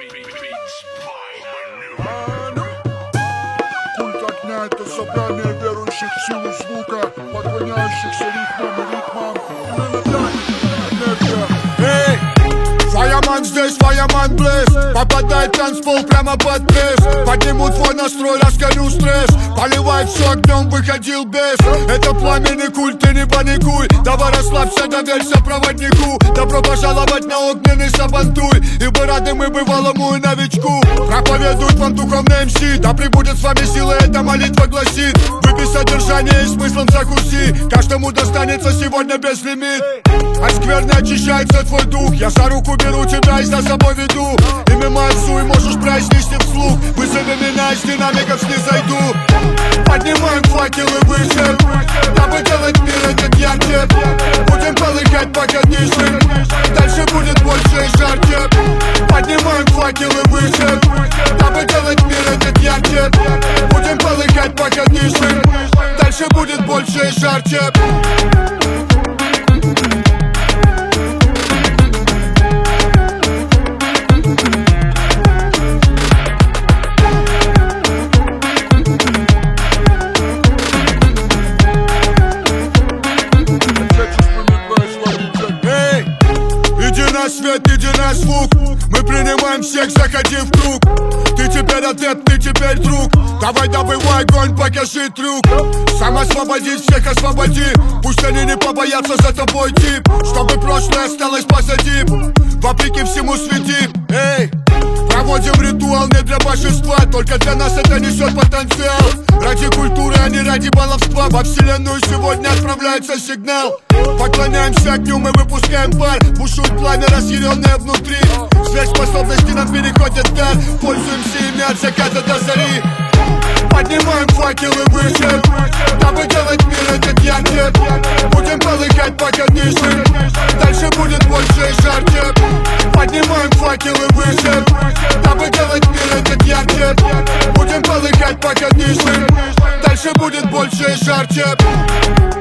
Культ огня — это собрание верующих в силу звука, поклоняющихся ритмам. Эй! Фаяман здесь, фаяман близ. Попадает танцпол прямо под пресс. Подниму твой настрой, раскалю стресс. Поливай все огнем, выходил без. Это пламенный культ, ты не паникуй. Давай расслабься, доверься проводнику. Добро пожаловать на огненный сабантуй. Ибо рады мы бывалому и новичку. Проповедует вам духовный МС. Да пребудет с вами сила, эта молитва гласит. Выпей содержание и смыслом закуси. Каждому достанется сегодня без лимит. От скверны очищается твой дух. Я за руку беру тебя и за собой веду. Имя Мансу и можешь произнести вслух. Вызови меня, из динамиков снизойду. Поднимаем факелы выше, дабы делать мир этот ярче. Будем полыхать пока ниже. Дальше будет больше и жарче. Поднимаем факелы выше, дабы делать мир этот ярче. Будем полыхать пока ниже. Дальше будет больше и жарче. Свет, иди на звук. Мы принимаем всех, заходи в круг. Ты теперь адепт, ты теперь друг. Давай добывай огонь, покажи трюк. Сам освободить, всех освободи. Пусть они не побоятся за тобой тип. Чтобы прошлое осталось позади. Вопреки всему свети. Эй! Проводим ритуал не для божества. Только для нас это несет потенциал. Ради культуры, а не ради баловства. Во вселенную сегодня отправляется сигнал. Поклоняемся огню, мы выпускаем пар. Бушует пламя, разъяренное внутри. Сверхспособности нам переходят дар. Пользуемся ими от заката до зари. Поднимаем факелы выше, дабы делать мир этот ярче. Будем полыхать пока ниже. Дальше будет больше и жарче. Поднимаем факелы выше, дабы делать мир этот ярче. Будем полыхать пока ниже. Дальше будет больше и жарче.